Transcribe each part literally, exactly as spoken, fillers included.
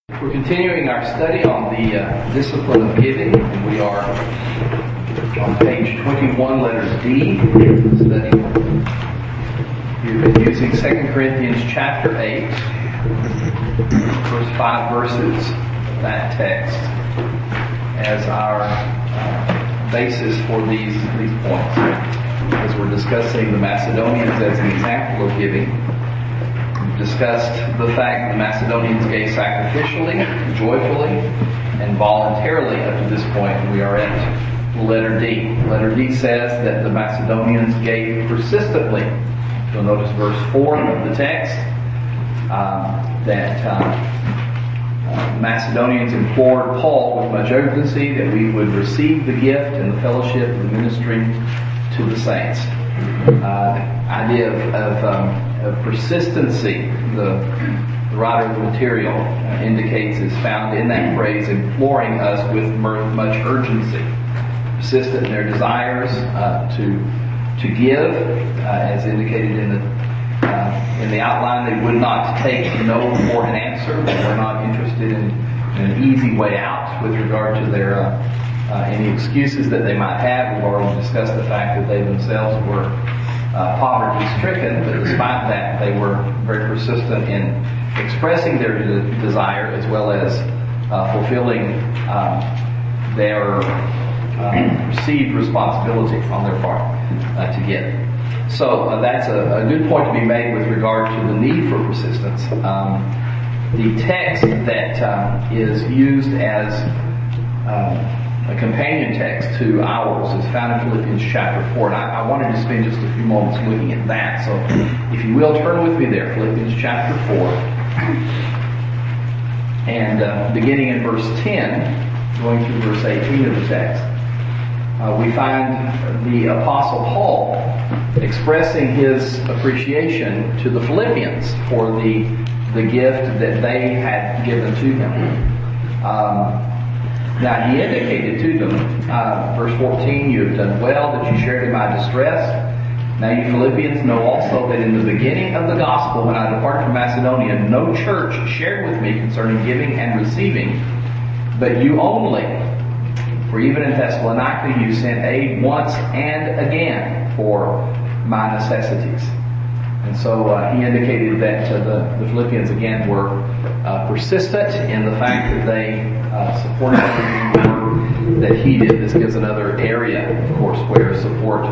We're continuing our study on the uh, discipline of giving, and we are on page twenty-one, letter D, study. We've been using Second Corinthians chapter eight, first five verses of that text as our uh, basis for these, these points. As we're discussing the Macedonians as an example of giving, discussed the fact that the Macedonians gave sacrificially, joyfully, and voluntarily up to this point. We are at letter D. Letter D says that the Macedonians gave persistently. You'll notice verse four of the text, um, that uh, uh, Macedonians implored Paul with much urgency that we would receive the gift and the fellowship of the ministry to the saints. Uh, the idea of, of um, Of persistency, the, the writer of the material uh, indicates, is found in that phrase, imploring us with much urgency, persistent in their desires uh, to to give, uh, as indicated in the uh, in the outline. They would not take no for an answer. They were not interested in, in an easy way out with regard to their uh, uh, any excuses that they might have. We've already discussed the fact that they themselves were Uh, poverty-stricken, but despite that, they were very persistent in expressing their de- desire as well as uh, fulfilling um, their uh, perceived responsibility on their part uh, to give. So uh, that's a, a good point to be made with regard to the need for persistence. Um, the text that uh, is used as um, a companion text to ours is found in Philippians chapter four, and I, I wanted to spend just a few moments looking at that. So, if you will, turn with me there, Philippians chapter four, and uh, beginning in verse ten, going through verse eighteen of the text, uh, we find the Apostle Paul expressing his appreciation to the Philippians for the the gift that they had given to him. Um, Now, he indicated to them, uh, verse fourteen, you have done well that you shared in my distress. Now you Philippians know also that in the beginning of the gospel, when I departed from Macedonia, no church shared with me concerning giving and receiving, but you only. For even in Thessalonica you sent aid once and again for my necessities. And so uh, he indicated that uh, the, the Philippians again were uh, persistent in the fact that they uh, supported the work that he did. This gives another area, of course, where support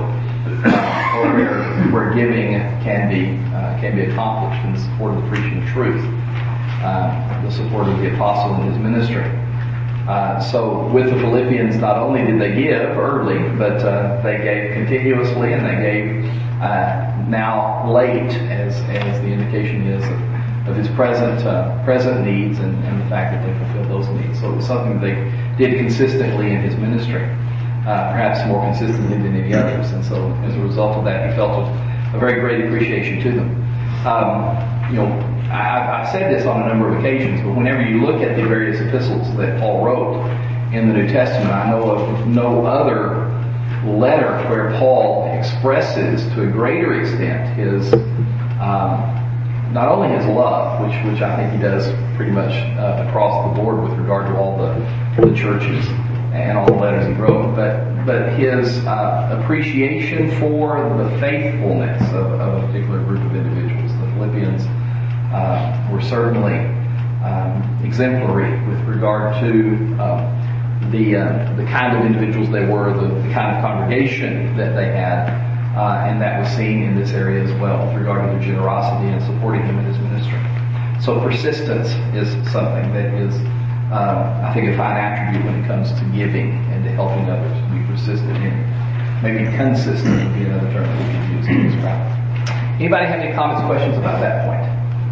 uh, or where, where giving can be uh, can be accomplished in support of the preaching of truth, uh, the support of the apostle and his ministry. Uh, so with the Philippians, not only did they give early, but uh, they gave continuously, and they gave uh, now late, as as the indication is of, of his present uh, present needs and, and the fact that they fulfilled those needs. So it was something they did consistently in his ministry, uh, perhaps more consistently than any others. And so as a result of that, he felt a, a very great appreciation to them. Um, you know, I, I've said this on a number of occasions, but whenever you look at the various epistles that Paul wrote in the New Testament, I know of no other letter where Paul expresses to a greater extent his, um, not only his love, which which I think he does pretty much uh, across the board with regard to all the, the churches and all the letters he wrote, but but his uh, appreciation for the faithfulness of, of a particular group of individuals. The Philippians uh, were certainly um, exemplary with regard to uh, the uh, the kind of individuals they were, the, the kind of congregation that they had, uh, and that was seen in this area as well with regard to their generosity and supporting him in his ministry. So persistence is something that is, uh, I think, a fine attribute when it comes to giving and to helping others. To be persistent in, maybe consistent would be another term that we could use to describe it. Anybody have any comments, questions about that point?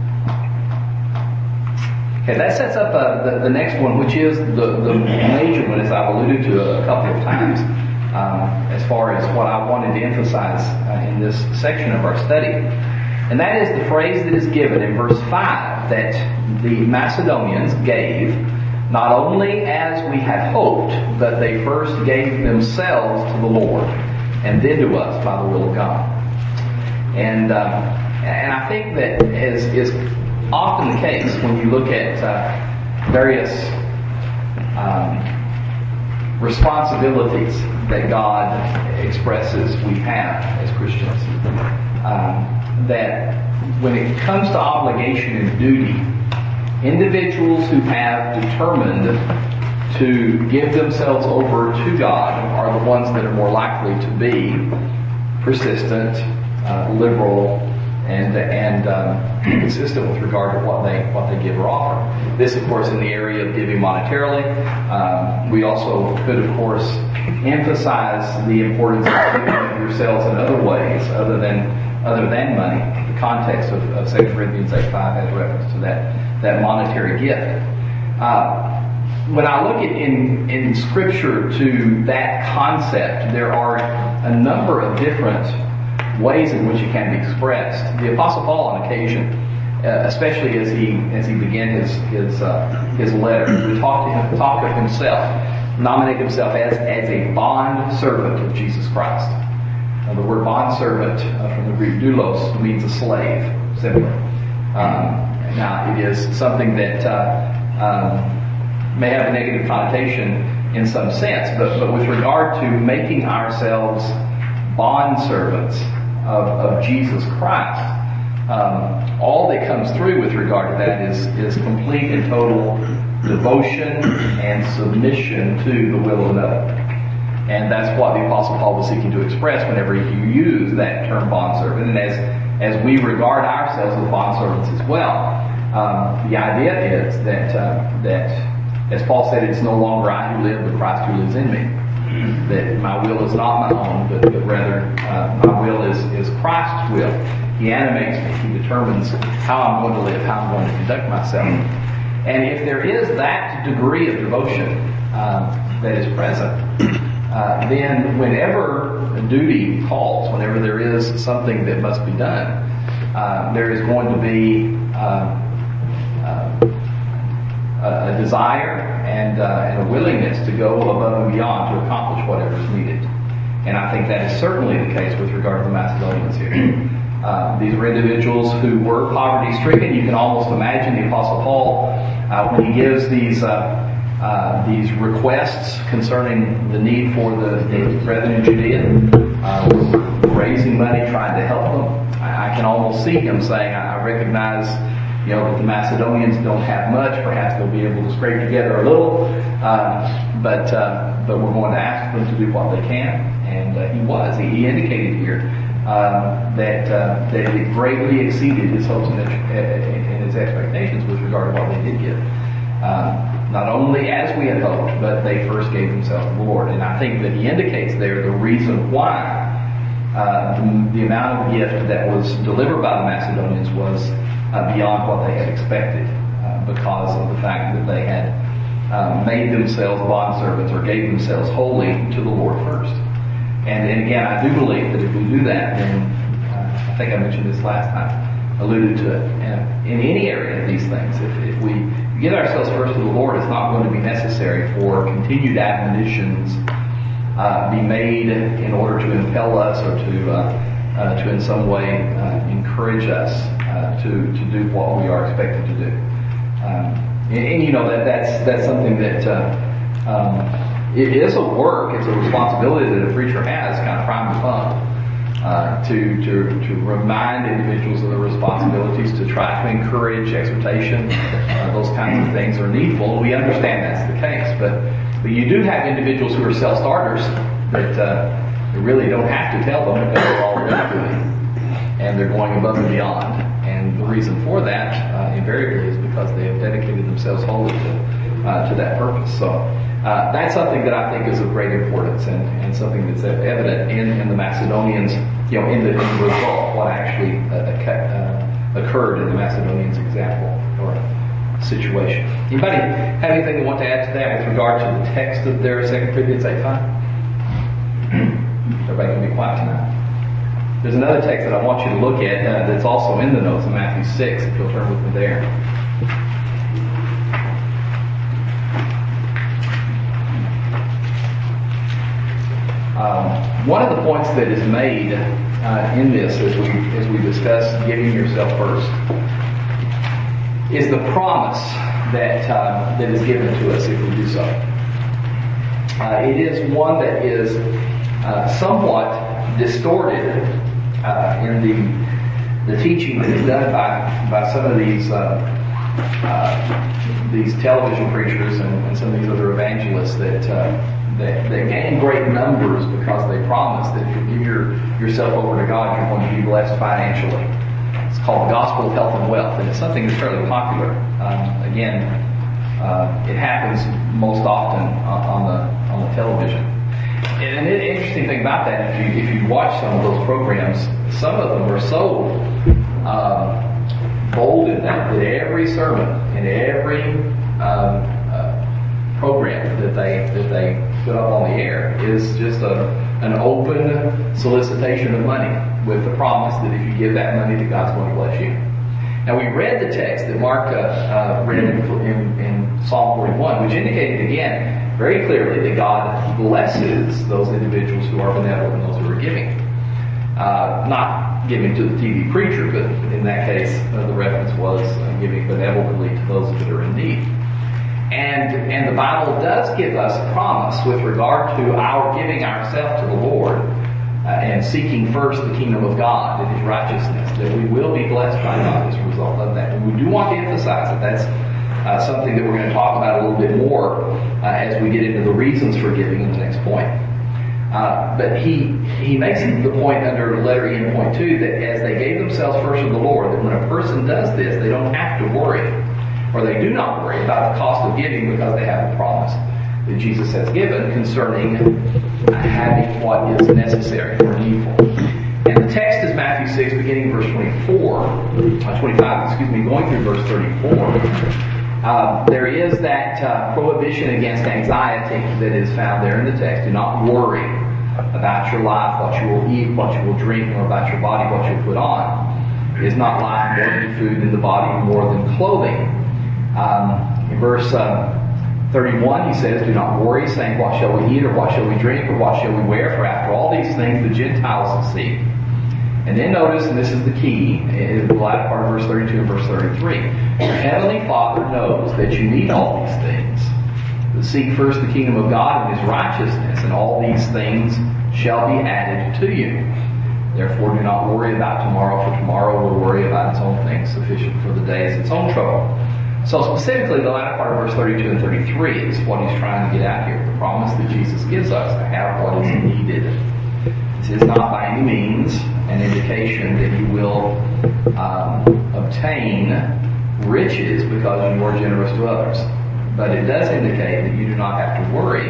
Okay, that sets up uh, the, the next one, which is the, the major one, as I've alluded to a couple of times, um, as far as what I wanted to emphasize uh, in this section of our study. And that is the phrase that is given in verse five, that the Macedonians gave not only as we had hoped, but they first gave themselves to the Lord and then to us by the will of God. And uh, and I think that as is often the case when you look at uh, various um, responsibilities that God expresses we have as Christians. Um, that when it comes to obligation and duty, individuals who have determined to give themselves over to God are the ones that are more likely to be persistent, uh, liberal, and and um, consistent with regard to what they what they give or offer. This, of course, in the area of giving monetarily. Um, we also could, of course, emphasize the importance of giving of yourselves in other ways other than other than money. The context of, of Second Corinthians eight five has reference to that that monetary gift. Uh, when I look at in in Scripture to that concept, there are a number of different ways in which it can be expressed. The Apostle Paul, on occasion, uh, especially as he as he began his his uh, his letter, would talk to him, talk of himself, nominate himself as as a bond servant of Jesus Christ. Now, the word bond servant uh, from the Greek doulos means a slave, simply. Um, now, it is something that uh, um, may have a negative connotation in some sense, but but with regard to making ourselves bond servants of, of Jesus Christ, um, all that comes through with regard to that is, is complete and total devotion and submission to the will of another. And that's what the Apostle Paul was seeking to express whenever he used that term bondservant. And as, as we regard ourselves as bondservants as well, um, the idea is that, uh, that, as Paul said, it's no longer I who live, but Christ who lives in me. That my will is not my own, but, but rather uh, my will is, is Christ's will. He animates me. He determines how I'm going to live, how I'm going to conduct myself. And if there is that degree of devotion uh, that is present, uh, then whenever a duty calls, whenever there is something that must be done, uh, there is going to be uh, uh, a desire and, uh, and a willingness to go above and beyond to accomplish whatever is needed. And I think that is certainly the case with regard to the Macedonians here. Uh, these were individuals who were poverty-stricken. You can almost imagine the Apostle Paul uh, when he gives these uh, uh, these requests concerning the need for the, the brethren in Judea, uh, raising money, trying to help them. I, I can almost see him saying, I, I recognize You know, that the Macedonians don't have much. Perhaps they'll be able to scrape together a little, uh, but uh, but we're going to ask them to do what they can. And uh, he was. He, he indicated here uh, that uh, that it greatly exceeded his hopes and, and his expectations with regard to what they did give. Uh, not only as we had hoped, but they first gave themselves to the Lord. And I think that he indicates there the reason why uh, the, the amount of gift that was delivered by the Macedonians was Uh, beyond what they had expected, uh, because of the fact that they had uh, made themselves bondservants or gave themselves wholly to the Lord first. And, and again, I do believe that if we do that, then uh, I think I mentioned this last time, alluded to it. And in any area of these things, if, if we give ourselves first to the Lord, it's not going to be necessary for continued admonitions uh, be made in order to impel us or to uh, uh, to in some way uh, encourage us uh, to to do what we are expected to do. Um, and, and you know that that's that's something that uh, um, it is a work. It's a responsibility that a preacher has, kind of prime the pump, uh, to to to remind individuals of their responsibilities, to try to encourage exhortation. Uh, those kinds of things are needful. We understand that's the case, but but you do have individuals who are self-starters that. Uh, You really don't have to tell them because they're already doing it. And they're going above and beyond. And the reason for that, uh, invariably, is because they have dedicated themselves wholly to, uh, to that purpose. So, uh, that's something that I think is of great importance and, and something that's evident in, in the Macedonians, you know, in the, in the result, what actually uh, uh, occurred in the Macedonians example or situation. Anybody have anything they want to add to that with regard to the text of their Second Corinthians eight five? Everybody can be quiet tonight. There's another text that I want you to look at uh, that's also in the notes in Matthew six, if you'll turn with me there. Um, one of the points that is made uh, in this, as we as we discuss giving yourself first, is the promise that uh, that is given to us if we do so. Uh, it is one that is uh, somewhat distorted uh, in the the teaching that is done by by some of these uh, uh, these television preachers and, and some of these other evangelists that. Uh, That, that gain great numbers because they promise that if you give your, yourself over to God, you're going to be blessed financially. It's called the gospel of health and wealth, and it's something that's fairly popular. Um, again, uh, it happens most often on, on the on the television. And an interesting thing about that, if you if you watch some of those programs, some of them are so uh, bold in that that every sermon and every um, uh, program that they that they put up on the air is just a an open solicitation of money with the promise that if you give that money to God's going to bless you. Now we read the text that Mark uh, uh, read in, in, in Psalm forty-one, which indicated again very clearly that God blesses those individuals who are benevolent and those who are giving. Uh, not giving to the T V preacher, but in that case uh, the reference was uh, giving benevolently to those that are in need. And, and the Bible does give us a promise with regard to our giving ourselves to the Lord uh, and seeking first the kingdom of God and His righteousness, that we will be blessed by God as a result of that. And we do want to emphasize that that's uh, something that we're going to talk about a little bit more uh, as we get into the reasons for giving in the next point. Uh, but he he makes the point under letter E in point two that as they gave themselves first to the Lord, that when a person does this, they don't have to worry. Or they do not worry about the cost of giving because they have a promise that Jesus has given concerning having what is necessary or needful. And the text is Matthew six, beginning verse twenty-four, uh, twenty-five, excuse me, going through verse thirty-four. Uh, there is that uh, prohibition against anxiety that is found there in the text. Do not worry about your life, what you will eat, what you will drink, or about your body, what you will put on. Is not life more than food, and the body more than clothing? Um, in verse uh, thirty-one, he says, do not worry, saying, what shall we eat, or what shall we drink, or what shall we wear? For after all these things the Gentiles seek. And then notice, and this is the key, in the latter part of verse thirty-two and verse thirty-three, your heavenly Father knows that you need all these things. But seek first the kingdom of God and His righteousness, and all these things shall be added to you. Therefore do not worry about tomorrow, for tomorrow will worry about its own things. Sufficient for the day is its own trouble. So specifically, the latter part of verse thirty-two and thirty-three is what he's trying to get at here. The promise that Jesus gives us to have what is needed. This is not by any means an indication that you will um, obtain riches because you are generous to others. But it does indicate that you do not have to worry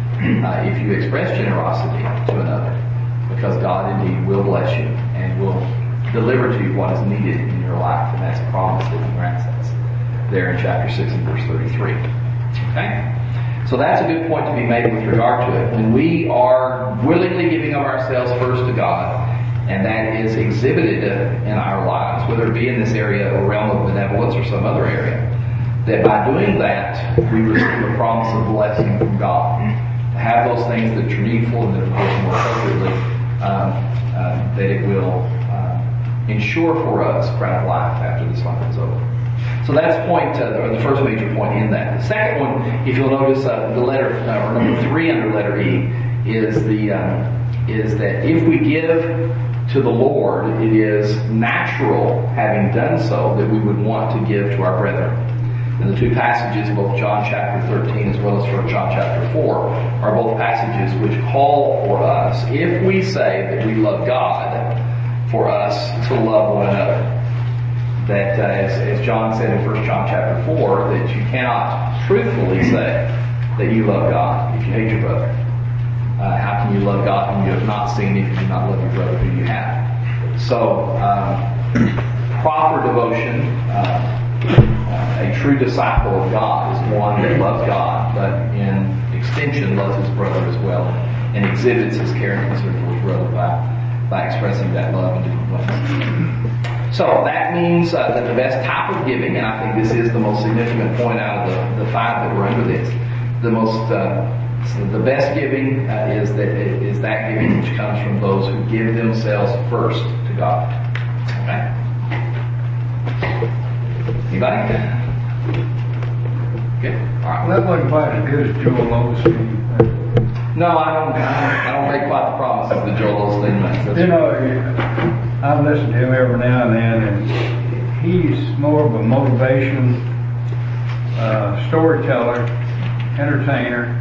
uh, if you express generosity to another, because God indeed will bless you and will deliver to you what is needed in your life. And that's a promise that He grants us there in chapter six and verse thirty-three. Okay? So that's a good point to be made with regard to it. When we are willingly giving of ourselves first to God, and that is exhibited in our lives, whether it be in this area or realm of benevolence or some other area, that by doing that, we receive a promise of blessing from God. To have those things that are needful and that, of course, more appropriately, um, uh, that it will uh, ensure for us crown of life after this life is over. So that's point, uh, or the first major point in that. The second one, if you'll notice, uh, the letter, uh, or number three under letter E, is the um, is that if we give to the Lord, it is natural, having done so, that we would want to give to our brethren. And the two passages, both John chapter thirteen as well as First John chapter four, are both passages which call for us, if we say that we love God, for us to love one another. That, uh, as, as John said in First John chapter four, that you cannot truthfully say that you love God if you hate your brother. Uh, how can you love God whom you have not seen? If you do not love your brother who you have? So, um, proper devotion, uh, uh, a true disciple of God is one that loves God, but in extension loves his brother as well, and exhibits his care and concern for his brother by, by expressing that love in different ways. So that means uh, that the best type of giving, and I think this is the most significant point out of the, the five that were under this, the most uh, the best giving uh, is that is that giving which comes from those who give themselves first to God. Okay? Anybody? Good. All right. Well, that wasn't quite as good as Joel Osteen. No, I don't. I don't, I don't make quite the promises that Joel Osteen makes. That's You know, I listen to him every now and then, and he's more of a motivation uh, storyteller, entertainer.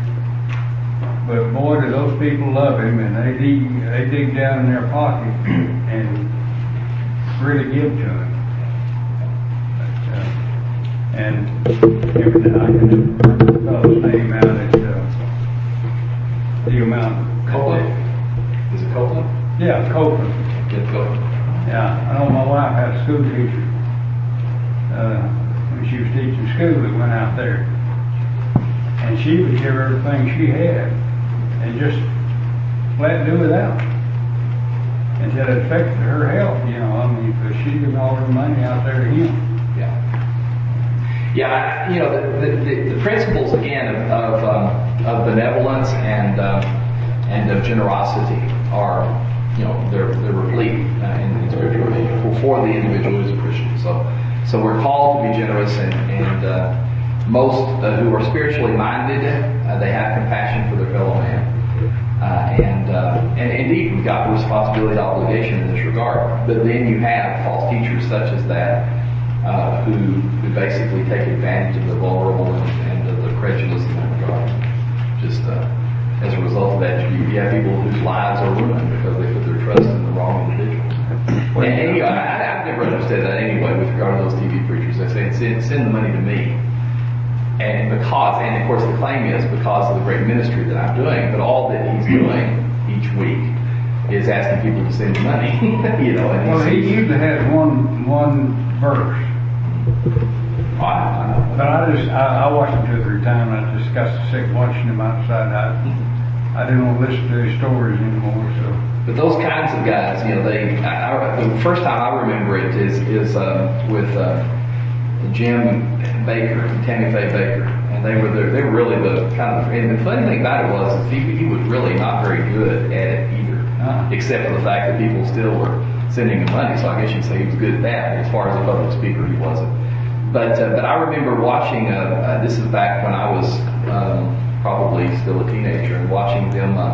But boy, do those people love him, and they dig, they dig down in their pocket and really give to him. But, uh, and everything I can remember the fellow's name out at uh, Deal Mountain. Copeland. Is it Copeland? Yeah, Copeland. Get Copeland. Yeah, I know my wife had a school teacher uh, when she was teaching school that went out there, and she would give her everything she had and just let do without until it affected her health. You know, I mean, because she giving all her money out there to him. Yeah. Yeah, you know, the, the, the principles again of of, um, of benevolence and uh, and of generosity are, you know, they're they're replete uh, in, in Scripture for, for the individual who's a Christian. So, so we're called to be generous, and and uh, most uh, who are spiritually minded, uh, they have compassion for their fellow man, uh, and uh, and indeed we've got the responsibility, obligation in this regard. But then you have false teachers such as that, uh, who who basically take advantage of the vulnerable and, and of the credulous in that regard. Just uh, as a result of that, you, you have people whose lives are ruined because they put their trust in the wrong individual. And, and you know, I, I've never understood that anyway with regard to those T V preachers. They say, send, send the money to me. And because, and of course the claim is because of the great ministry that I'm doing, but all that he's doing each week is asking people to send money. You know, and Well, he usually has one one verse. Oh, I, I know. But I just, I, I watched him two or three times, and I just got sick watching him outside. I, I didn't want to listen to his stories anymore, so. But those kinds of guys, you know, they, I, I, the first time I remember it is, is uh, with uh, Jim Baker, Tammy Faye Baker. And they were the, they were really the kind of, and the funny thing about it was he, he was really not very good at it either. Uh-huh. Except for the fact that people still were sending him money, so I guess you'd say he was good at that, but as far as a public speaker, he wasn't. But uh, but I remember watching, uh, uh, this is back when I was um, probably still a teenager, and watching them uh,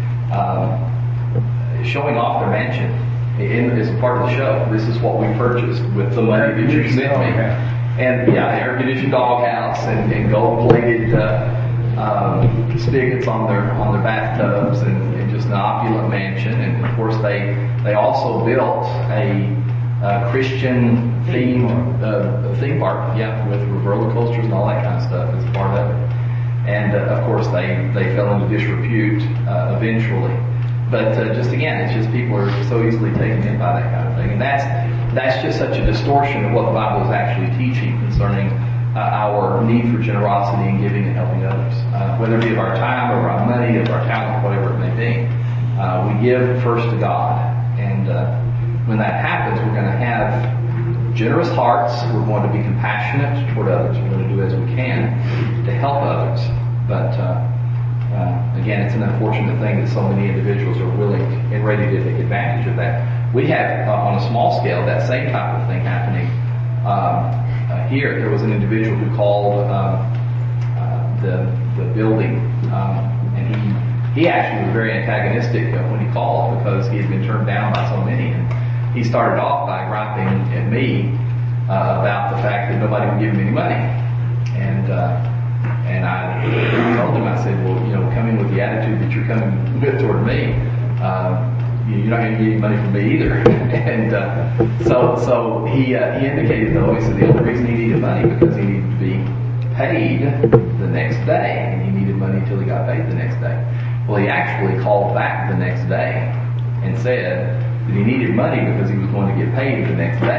uh, showing off their mansion in, as a part of the show. This is what we purchased with the money that you sent me. And yeah, air-conditioned doghouse and, and gold-plated uh, um, spigots on their on their bathtubs, and, and just an opulent mansion. And of course, they they also built a uh, Christian themed uh, theme park, yeah, with roller coasters and all that kind of stuff as part of it. And uh, of course, they they fell into disrepute uh, eventually. But uh, just again, it's just people are so easily taken in by that kind of thing, and that's that's just such a distortion of what the Bible is actually teaching concerning uh, our need for generosity and giving and helping others, uh, whether it be of our time or our money, of our talent, whatever it may be. Uh, we give first to God, and uh, when that happens, we're going to have generous hearts. We're going to be compassionate toward others. We're going to do as we can to help others, but. Uh, Uh, again, it's an unfortunate thing that so many individuals are willing and ready to take advantage of that. We have, uh, on a small scale, that same type of thing happening um, uh, here. There was an individual who called uh, uh, the the building, um, and he he actually was very antagonistic uh, when he called because he had been turned down by so many. And he started off by griping at me uh, about the fact that nobody would give him any money, and. Uh, And I told him, I said, well, you know, come in with the attitude that you're coming with toward me. Uh, you're not going to get any money from me either. and uh, so so he uh, he indicated, though, he said the only reason he needed money because he needed to be paid the next day. And he needed money until he got paid the next day. Well, he actually called back the next day and said that he needed money because he was going to get paid the next day.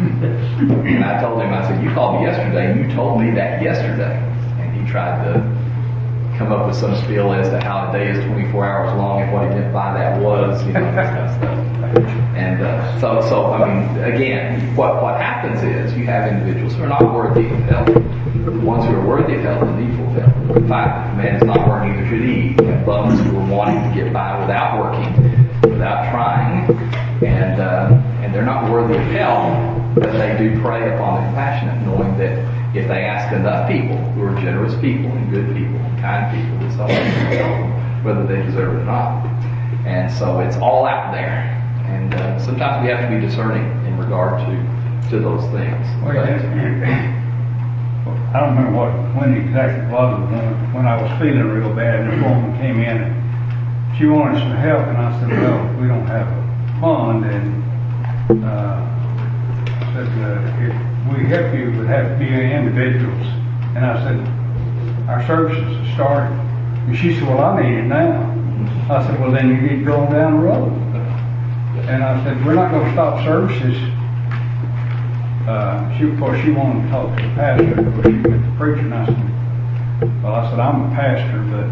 And I told him, I said, you called me yesterday and you told me that yesterday. Tried to come up with some spiel as to how a day is twenty-four hours long and what he meant by that was, you know, that kind of stuff. And uh, so, so I mean, again, what what happens is you have individuals who are not worthy of help. The ones who are worthy of help need full help. In fact, if a man is not working, neither should he. You have bums who are wanting to get by without working, without trying, and uh, and they're not worthy of help, but they do prey upon the compassionate, knowing that if they ask enough people who are generous people and good people and kind people, it's always going to tell them whether they deserve it or not. And so it's all out there. And uh, sometimes we have to be discerning in regard to, to those things. Well, But, yeah, I don't remember what, when exactly it was, but when, when I was feeling real bad, and this woman came in and she wanted some help, and I said, well, we don't have a fund, and uh, I said, uh, if we help you, it would have to be individuals. And I said, our services have started. And she said, well, I need it now. I said, well, then you need to go on down the road. And I said, we're not going to stop services. Uh, she, of course, she wanted to talk to the pastor, but she went to preacher, and I said, well, I said, I'm a pastor, but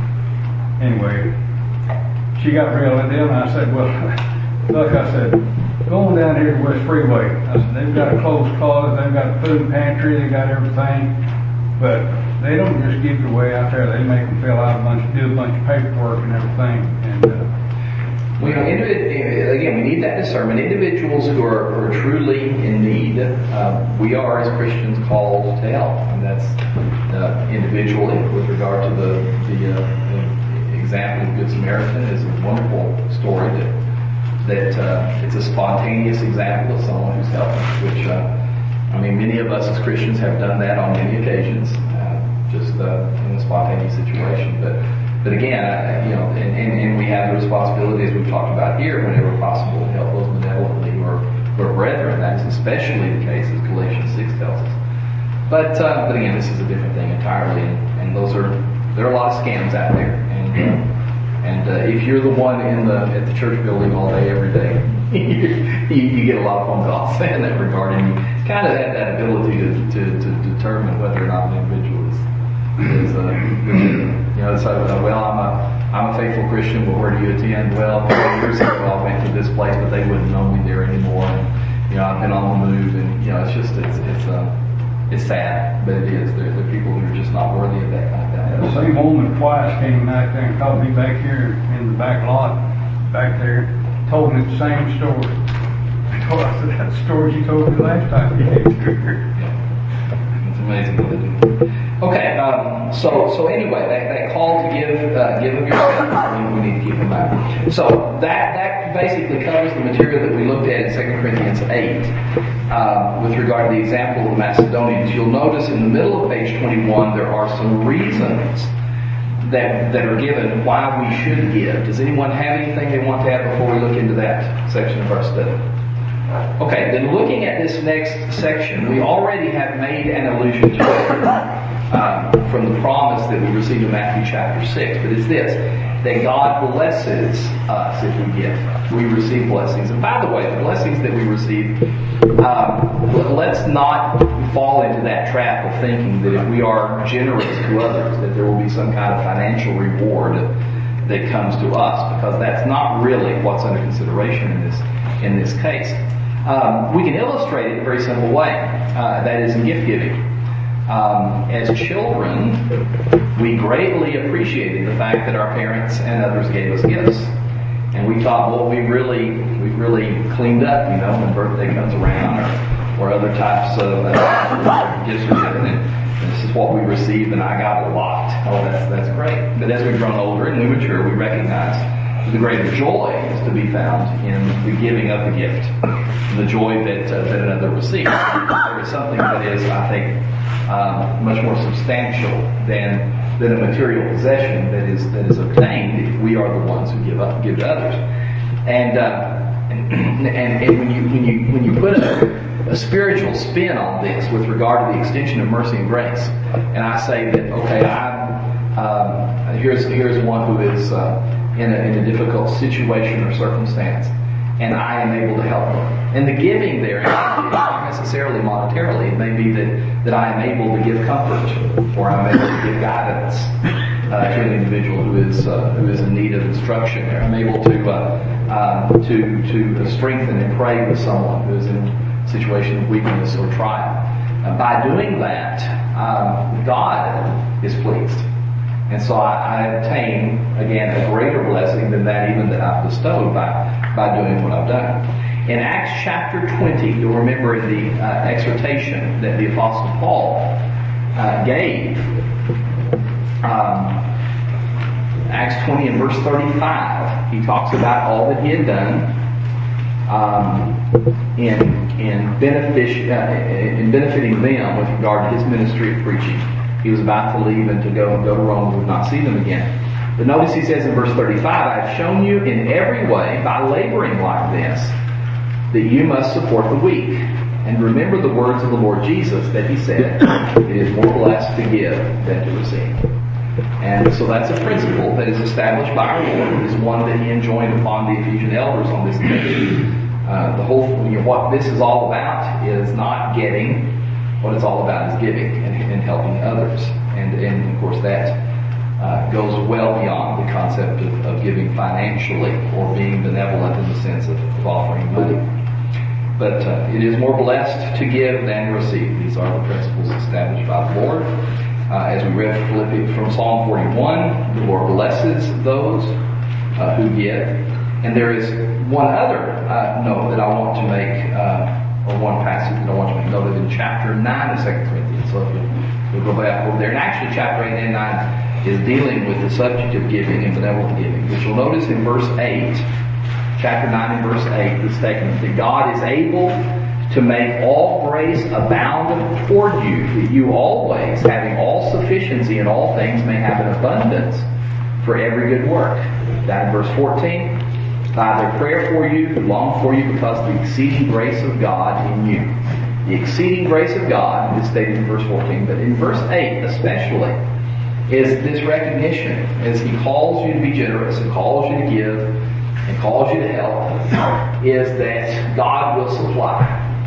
uh, anyway, she got real deal, and I said, well, look, I said, go on down here to West Freeway. I said, they've got a clothes closet, they've got a food pantry, they got everything, but they don't just give it away out there. They make them fill out a bunch, do a bunch of paperwork and everything, and uh, We, again, we need that discernment. Individuals who are, who are truly in need, uh, we are as Christians called to help, and that's uh, individually with regard to the the, uh, the example of Good Samaritan is a wonderful story that that uh, it's a spontaneous example of someone who's helping. Which uh, I mean, many of us as Christians have done that on many occasions, uh, just uh, in a spontaneous situation, but. But again, I, you know, and, and, and we have the responsibility, as we've talked about here, whenever possible, to help those benevolently who are, who are brethren. That is especially the case, as Galatians six tells us. But uh, but again, this is a different thing entirely, and, and those are there are a lot of scams out there. And uh, and uh, if you're the one in the at the church building all day, every day, you, you get a lot of phone calls in that regard, and you kind of have that ability to, to, to determine whether or not an individual is is uh, you know, so uh, well, I'm a I'm a faithful Christian, but where do you attend? Well, years ago I went to this place, but they wouldn't know me there anymore. And, you know, I've been on the move, and you know, it's just it's it's uh, it's sad, but it is. There there are people who are just not worthy of that kind of thing. the same woman twice came back there and called me back here in the back lot, back there, told me the same story. I told I said, that story you told me last time you came through here. It's amazing what they do. Okay, um, so so anyway, that, that call to give uh, give of yourself, we, we need to keep in mind. So that that basically covers the material that we looked at in Second Corinthians eight uh, with regard to the example of the Macedonians. You'll notice in the middle of page twenty-one there are some reasons that that are given why we should give. Does anyone have anything they want to add before we look into that section of our study? Okay, then looking at this next section, we already have made an allusion to it uh, from the promise that we received in Matthew chapter six. But it's this, that God blesses us if we give. We receive blessings. And by the way, the blessings that we receive, uh, let's not fall into that trap of thinking that if we are generous to others, that there will be some kind of financial reward that comes to us, because that's not really what's under consideration in this in this case. Um, we can illustrate it in a very simple way. Uh, that is in gift giving. Um, as children, we greatly appreciated the fact that our parents and others gave us gifts, and we thought, well, we really we really cleaned up, you know, when birthday comes around, or, or other types of uh, gifts are given. And this is what we received, and I got a lot. Oh, that's that's great. But as we've grown older and we mature, we recognize the greater joy is to be found in the giving of the gift, the joy that uh, that another receives. There is something that is, I think, um, much more substantial than than a material possession that is that is obtained if we are the ones who give up give to others. And uh, and, and and when you when you when you put a, a spiritual spin on this with regard to the extension of mercy and grace, and I say that okay, I'm um, here's here's one who is. Uh, In a, in a difficult situation or circumstance, and I am able to help them. And the giving there is not necessarily monetarily. It may be that, that I am able to give comfort, or I'm able to give guidance uh, to an individual who is uh, who is in need of instruction. Or I'm able to uh, um, to to strengthen and pray with someone who is in a situation of weakness or trial. Uh, by doing that, um, God is pleased. And so I, I obtain, again, a greater blessing than that even that I've bestowed by, by doing what I've done. In Acts chapter twenty, you'll remember in the uh, exhortation that the Apostle Paul uh, gave, um, Acts twenty and verse thirty-five, he talks about all that he had done um, in in, benefic- uh, in benefiting them with regard to his ministry of preaching. He was about to leave and to go and go to Rome and would not see them again. But notice he says in verse thirty-five, I have shown you in every way by laboring like this that you must support the weak. And remember the words of the Lord Jesus that he said, it is more blessed to give than to receive. And so that's a principle that is established by our Lord. It is one that he enjoined upon the Ephesian elders on this occasion. Uh, the whole, you know, what this is all about is not getting. What it's all about is giving and, and helping others. And, and of course that uh, goes well beyond the concept of, of giving financially or being benevolent in the sense of, of offering money. But uh, it is more blessed to give than receive. These are the principles established by the Lord. Uh, as we read Philippians from Psalm forty-one, the Lord blesses those uh, who give. And there is one other uh, note that I want to make, uh, or one passage that I want to make note of in chapter nine of Second Corinthians. So if we'll go back over there. And actually chapter eight and nine is dealing with the subject of giving and benevolent giving. But you'll notice in verse eight, chapter nine and verse eight, the statement that God is able to make all grace abound toward you, that you always, having all sufficiency in all things, may have an abundance for every good work. Down in verse fourteen, by their prayer for you, who long for you because of the exceeding grace of God in you. The exceeding grace of God is stated in verse fourteen, but in verse eight especially, is this recognition as he calls you to be generous and calls you to give and calls you to help, is that God will supply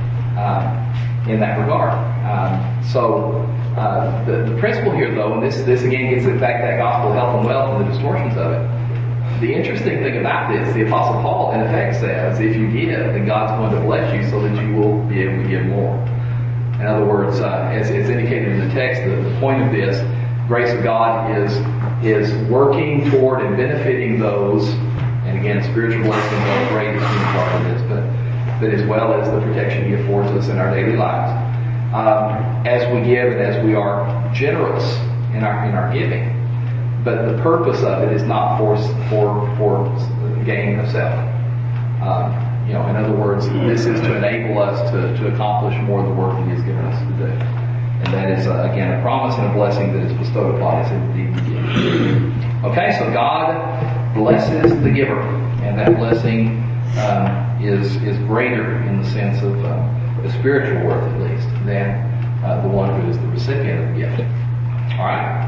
um, in that regard. Um, so uh, the, the principle here, though, and this this again gets back to that gospel of health and wealth and the distortions of it. The interesting thing about this, the Apostle Paul in effect says, if you give, then God's going to bless you so that you will be able to give more. In other words, uh, as it's indicated in the text, the, the point of this, grace of God is is working toward and benefiting those, and again, spiritual blessings are great as being part of this, but, but as well as the protection He affords us in our daily lives. Um, as we give and as we are generous in our in our giving. But the purpose of it is not for for for gain of self. Um, you know, in other words, this is to enable us to, to accomplish more of the work that He has given us to do. And that is, uh, again, a promise and a blessing that is bestowed upon us indeed we give. Okay, so God blesses the giver, and that blessing um, is is greater in the sense of uh, the spiritual worth, at least, than uh, the one who is the recipient of the gift. All right.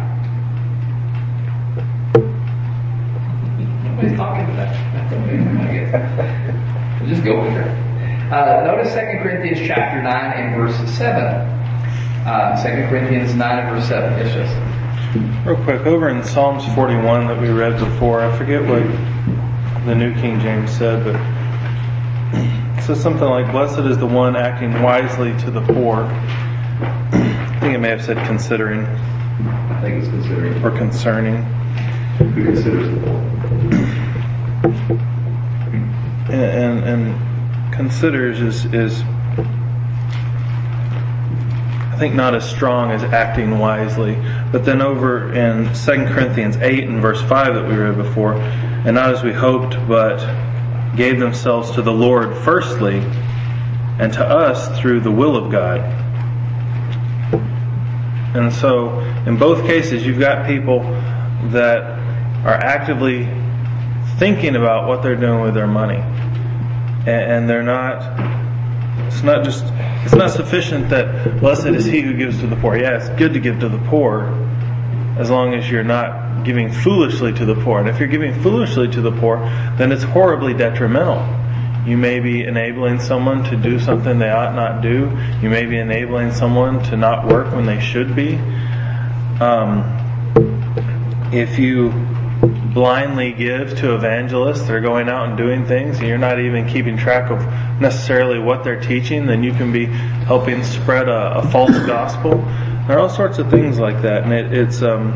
Nobody's talking to that. That's okay, I guess. We'll just go with it. Uh, notice Second Corinthians chapter nine and verse seven. Uh, Second Corinthians nine and verse seven. Yes, yes. Real quick, over in Psalms forty-one that we read before, I forget what the New King James said, but it says something like, blessed is the one acting wisely to the poor. I think it may have said considering. I think it's considering. Or concerning. Who considers the poor? And, and, and considers is, is, I think, not as strong as acting wisely. But then over in Second Corinthians eight and verse five that we read before, and not as we hoped, but gave themselves to the Lord firstly, and to us through the will of God. And so, in both cases, you've got people that are actively thinking about what they're doing with their money. And they're not, it's not just, it's not sufficient that blessed is he who gives to the poor. Yeah, it's good to give to the poor as long as you're not giving foolishly to the poor. And if you're giving foolishly to the poor, then it's horribly detrimental. You may be enabling someone to do something they ought not do. You may be enabling someone to not work when they should be. Um, if you blindly give to evangelists that are going out and doing things and you're not even keeping track of necessarily what they're teaching, then you can be helping spread a, a false gospel. There are all sorts of things like that, and it, it's um,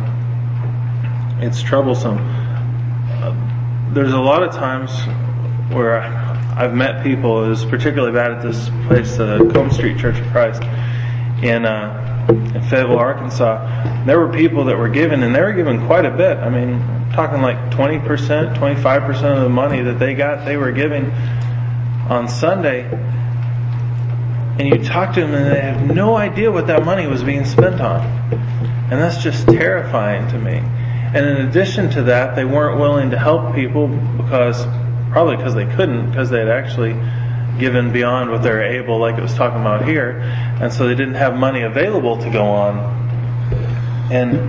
it's troublesome. Uh, there's a lot of times where I, I've met people. It was particularly bad at this place, the Combe Street Church of Christ in uh, in Fayetteville, Arkansas. There were people that were giving, and they were giving quite a bit. I mean, I'm talking like twenty percent, twenty-five percent of the money that they got, they were giving on Sunday. And you talk to them, and they have no idea what that money was being spent on. And that's just terrifying to me. And in addition to that, they weren't willing to help people because, probably because they couldn't, because they had actually given beyond what they were able, like it was talking about here. And so they didn't have money available to go on. And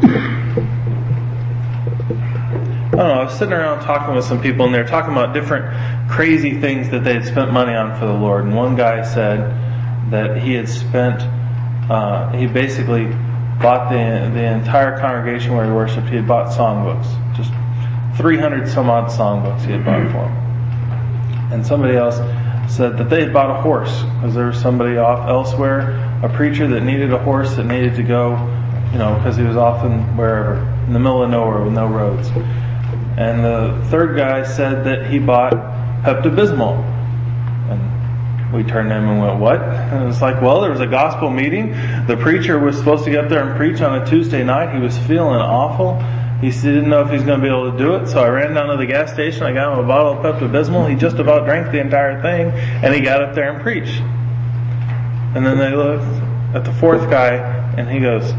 I don't know, I was sitting around talking with some people, and they were talking about different crazy things that they had spent money on for the Lord. And one guy said that he had spent, uh, he basically bought the the entire congregation where he worshipped. He had bought songbooks, just three hundred some odd songbooks he had bought for him. And somebody else said that they had bought a horse because there was somebody off elsewhere, a preacher that needed a horse that needed to go, you know, because he was often wherever, in the middle of nowhere with no roads. And the third guy said that he bought Pepto-Bismol. And we turned to him and went, what? And it was like, well, there was a gospel meeting. The preacher was supposed to get up there and preach on a Tuesday night. He was feeling awful. He didn't know if he was going to be able to do it. So I ran down to the gas station. I got him a bottle of Pepto-Bismol. He just about drank the entire thing. And he got up there and preached. And then they looked at the fourth guy, and he goes,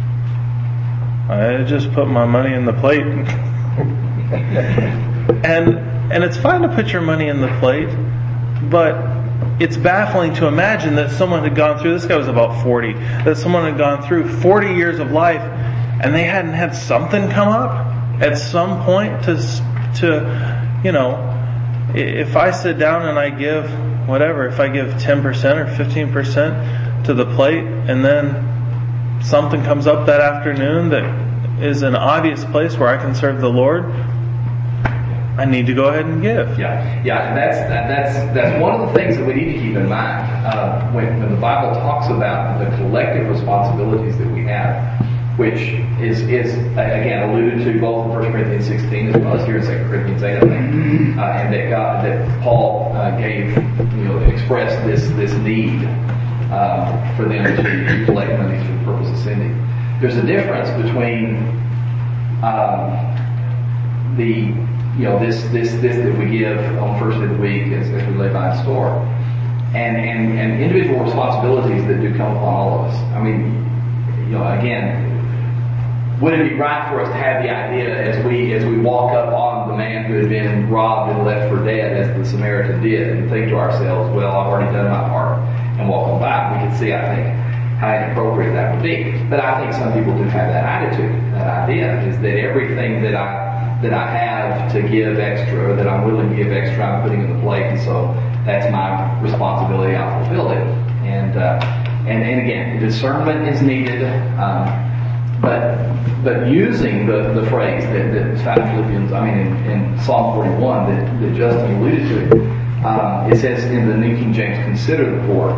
I just put my money in the plate. and and it's fine to put your money in the plate, but it's baffling to imagine that someone had gone through, this guy was about forty, that someone had gone through forty years of life and they hadn't had something come up at some point to, to, you know, if I sit down and I give whatever, if I give ten percent or fifteen percent to the plate and then something comes up that afternoon that is an obvious place where I can serve the Lord, I need to go ahead and give. Yeah, yeah, and that's that, that's that's one of the things that we need to keep in mind uh, when, when the Bible talks about the collective responsibilities that we have, which is is again alluded to both in First Corinthians sixteen as well as here in Second Corinthians eight, I think, uh, and that God, that Paul uh, gave, you know, expressed this this need uh, for them to collect money for the purpose of sending. There's a difference between um, the you know, this, this, this that we give on first day of the week as, as we lay by the store. And, and, and individual responsibilities that do come upon all of us. I mean, you know, again, would it be right for us to have the idea as we, as we walk up on the man who had been robbed and left for dead as the Samaritan did and think to ourselves, well, I've already done my part, and walk on by? We can see, I think, how inappropriate that would be. But I think some people do have that attitude, that idea, is that everything that I that I have to give extra, or that I'm willing to give extra, I'm putting in the plate, and so that's my responsibility. I'll fulfill it. And uh, and and again, discernment is needed, um, but but using the, the phrase that that is found in Philippians, I mean in, in Psalm forty-one that, that Justin alluded to, um, it says in the New King James, "Consider the poor."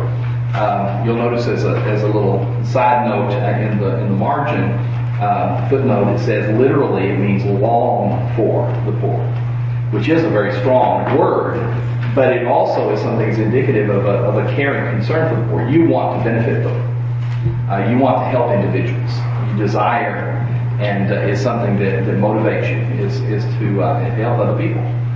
Um, you'll notice as a as a little side note in the in the margin. Uh, footnote, it says literally it means long for the poor, which is a very strong word, but it also is something that's indicative of a, of a caring concern for the poor. You want to benefit them. Uh, you want to help individuals. You desire, and uh, is something that, that motivates you, is, is to uh, help other people.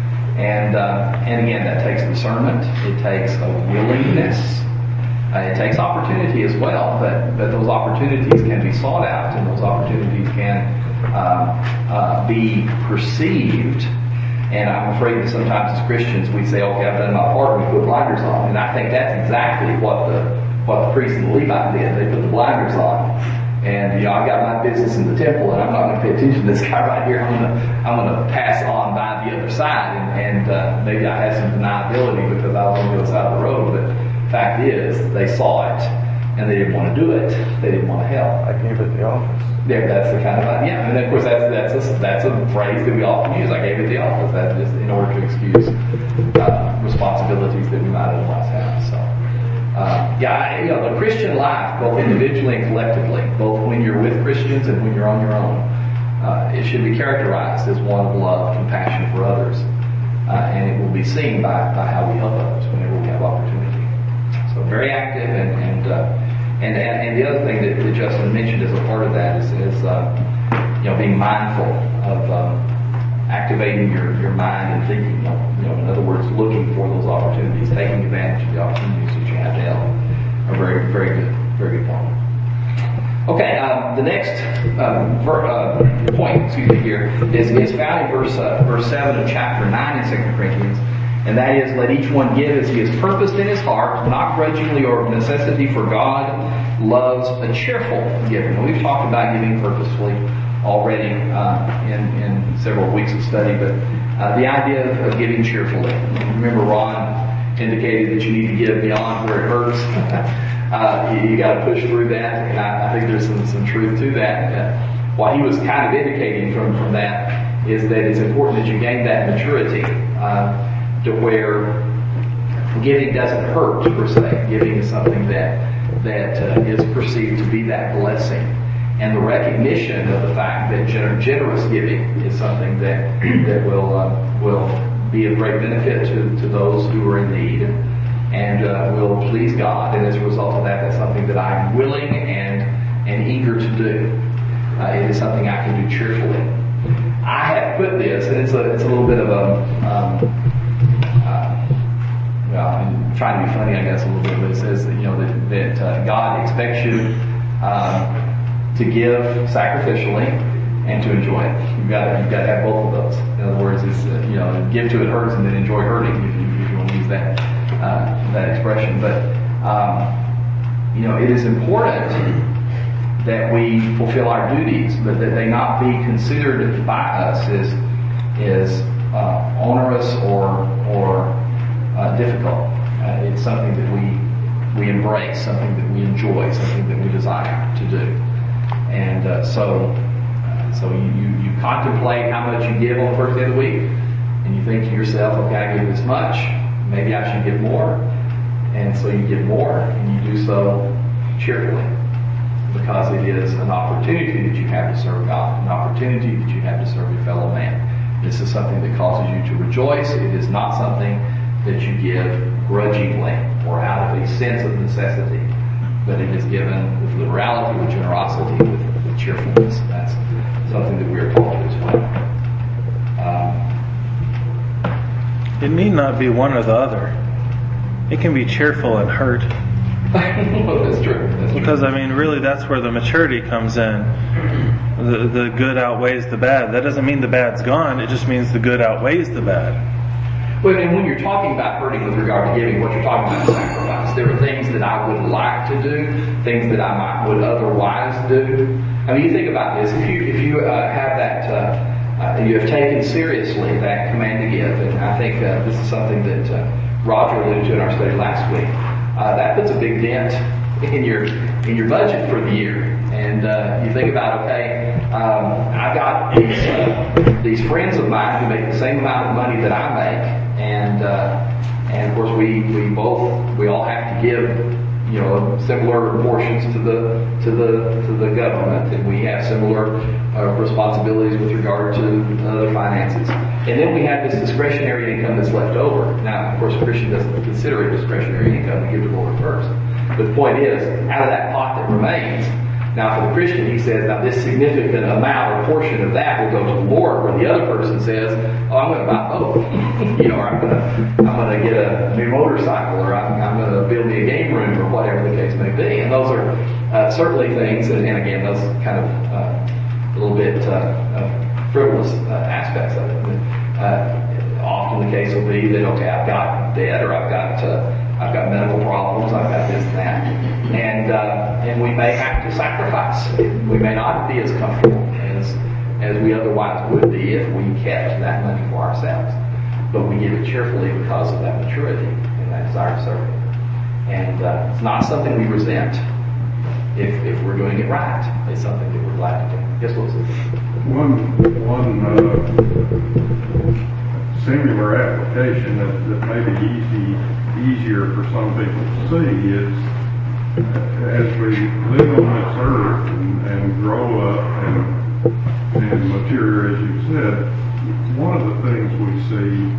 And, uh, and again, that takes discernment. It takes a willingness. Uh, it takes opportunity as well, but, but those opportunities can be sought out, and those opportunities can uh, uh, be perceived. And I'm afraid that sometimes as Christians we say, okay, I've done my part, and we put blinders on. And I think that's exactly what the what the priest and the Levite did. They put the blinders on. And, you know, I got my business in the temple, and I'm not going to pay attention to this guy right here. I'm going to I'm going to pass on by the other side, and, and uh, maybe I had some deniability because I was on the other side of the road, but fact is, they saw it, and they didn't want to do it. They didn't want to help. I gave it the office. Yeah, that's the kind of idea. And then, of course, that's that's a, that's a phrase that we often use. I gave it the office. That's just in order to excuse uh, responsibilities that we might otherwise have. So, uh, yeah, I, you know, the Christian life, both individually and collectively, both when you're with Christians and when you're on your own, uh, it should be characterized as one of love, compassion for others. uh, and it will be seen by, by how we help others whenever we have opportunity. So very active, and and uh, and, and and the other thing that, that Justin mentioned as a part of that is, is uh, you know, being mindful of um, activating your, your mind and thinking. You know, you know, in other words, looking for those opportunities, taking advantage of the opportunities that you have to help. Are very very good, very good point. Okay, um, the next uh, ver, uh, point, excuse me, here is, is found in verse uh, verse seven of chapter nine in Second Corinthians, and that is, let each one give as he has purposed in his heart, not grudgingly or of necessity, for God loves a cheerful giver. Now, we've talked about giving purposefully already uh, in, in several weeks of study, but uh, the idea of, of giving cheerfully. Remember, Ron indicated that you need to give beyond where it hurts. uh, you you got to push through that, and I, I think there's some, some truth to that. Uh, what he was kind of indicating from, from that is that it's important that you gain that maturity uh, to where giving doesn't hurt, per se. Giving is something that that uh, is perceived to be that blessing. And the recognition of the fact that gener- generous giving is something that that will uh, will be of great benefit to, to those who are in need, and uh, will please God. And as a result of that, that's something that I'm willing and and eager to do. Uh, it is something I can do cheerfully. I have put this, and it's a it's a little bit of a um, uh, well, I'm trying to be funny, I guess, a little bit, but it says that, you know, that, that uh, God expects you um, to give sacrificially and to enjoy it. You've got to, you've got to have both of those. In other words, it's, uh, you know, give to it hurts and then enjoy hurting, if you, if you want to use that uh, that expression. But um, you know, it is important that we fulfill our duties, but that they not be considered by us as is uh, onerous or or uh, difficult. Uh, it's something that we we embrace, something that we enjoy, something that we desire to do, and uh, so. So you, you, you contemplate how much you give on the first day of the week, and you think to yourself, okay, I give this much, maybe I should give more. And so you give more, and you do so cheerfully, because it is an opportunity that you have to serve God, an opportunity that you have to serve your fellow man. This is something that causes you to rejoice. It is not something that you give grudgingly or out of a sense of necessity, but it is given with liberality, with generosity, with, with cheerfulness. That's something that we are called to as well. Um, it need not be one or the other. It can be cheerful and hurt. well, that's true. That's because, true. I mean, really that's where the maturity comes in. The, the good outweighs the bad. That doesn't mean the bad's gone. It just means the good outweighs the bad. Well, and when you're talking about hurting with regard to giving, what you're talking about is sacrifice. There are things that I would like to do, things that I might would otherwise do. I mean, you think about this. If you if you uh, have that, uh, uh, you have taken seriously that command to give, and I think uh, this is something that uh, Roger alluded to in our study last week. Uh, that puts a big dent in your in your budget for the year. And uh, you think about, okay, um, I've got these uh, these friends of mine who make the same amount of money that I make, and uh, and of course we, we both we all have to give, you know, similar portions to the to the to the government, and we have similar uh, responsibilities with regard to other finances. And then we have this discretionary income that's left over. Now, of course, a Christian doesn't consider it discretionary income; we give to the Lord first. But the point is, out of that pot that remains. Now, for the Christian, he says, now this significant amount or portion of that will go to the Lord, where the other person says, oh, I'm going to buy both. you know, or I'm going to, I'm going to get a new motorcycle, or I'm, I'm going to build me a game room, or whatever the case may be. And those are uh, certainly things, and, and again, those kind of uh, a little bit uh, uh, frivolous uh, aspects of it. But, uh, often the case will be that, okay, I've got debt, or I've got uh, I've got medical problems, I've got this and that. And uh, and we may have to sacrifice. We may not be as comfortable as as we otherwise would be if we kept that money for ourselves. But we give it cheerfully because of that maturity and that desire to serve it. And uh, it's not something we resent if if we're doing it right. It's something that we're glad to do. Yes, Wilson? One, one uh, singular application that, that may be easy, easier for some people to see is uh, as we live on this earth and, and grow up and, and mature, as you said, one of the things we see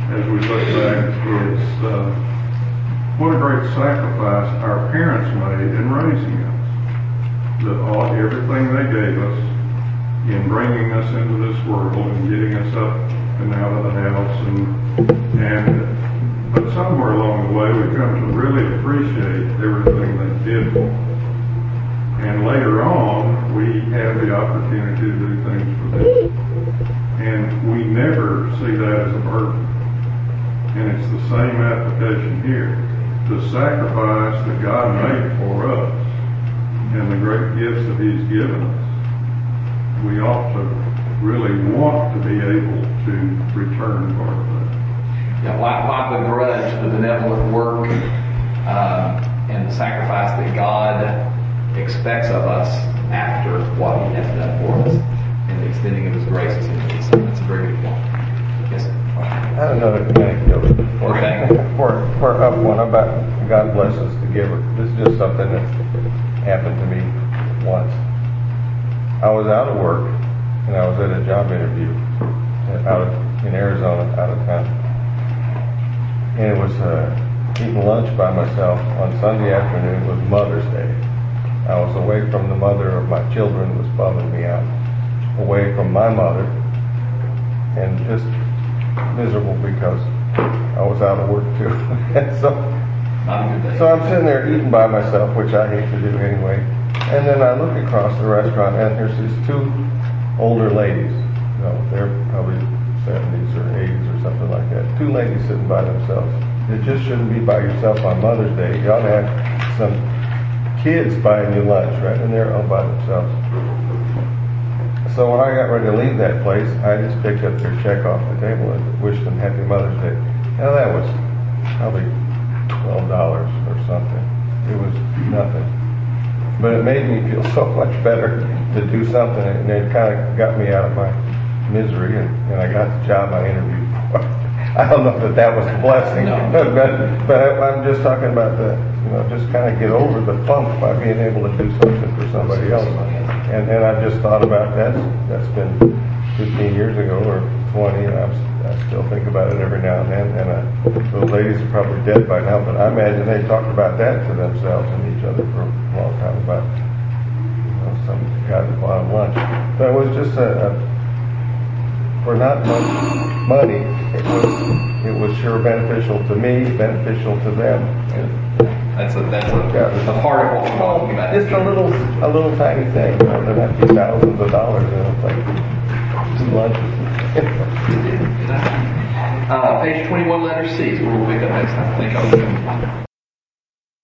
as we look back is uh, what a great sacrifice our parents made in raising us. That all, everything they gave us in bringing us into this world and getting us up and out of the house, and and but somewhere along the way we come to really appreciate everything they did for us. And later on, we have the opportunity to do things for them. And we never see that as a burden. And it's the same application here. The sacrifice that God made for us and the great gifts that He's given us, we ought to really want to be able to return part of that. Yeah, why, why begrudge the benevolent work uh, and the sacrifice that God expects of us after what He has done for us and the extending of His graces into us. That's a very good point. Yes, sir. I had another anecdote for, Okay. for, for up one about God blesses the giver. This is just something that happened to me once. I was out of work and I was at a job interview out of, in Arizona, out of town. And it was uh, eating lunch by myself on Sunday afternoon. It was Mother's Day. I was away from the mother of my children, was bumming me out. Away from my mother, and just miserable because I was out of work too. And so, Not a good day. so I'm sitting there eating by myself, which I hate to do anyway. And then I look across the restaurant, and there's these two older ladies. You know, they're probably seventies or eighties or something like that. Two ladies sitting by themselves. It just shouldn't be by yourself on Mother's Day. You ought to have some kids buying you lunch, right? And they're all by themselves. So when I got ready to leave that place, I just picked up their check off the table and wished them Happy Mother's Day. Now that was probably twelve dollars or something. It was nothing. But it made me feel so much better to do something, and it kind of got me out of my misery, and, and I got the job I interviewed for. I don't know that that was a blessing, No. but, but I'm just talking about the, you know, just kind of get over the funk by being able to do something for somebody else. And and I just thought about that. That's been fifteen years ago or twenty, and I'm, I still think about it every now and then. And uh, those ladies are probably dead by now, but I imagine they talked about that to themselves and each other for a long time about, you know, some guy that bought them lunch. But it was just a, a for not much money, it was it was sure beneficial to me, beneficial to them. And, That's a that's a, Yeah. that's a part of what we're talking about. just a little, a little tiny thing. You know, there might be thousands of dollars in it, like two lunches. Uh, page twenty-one, letter C is where we'll pick up next time. Thank you.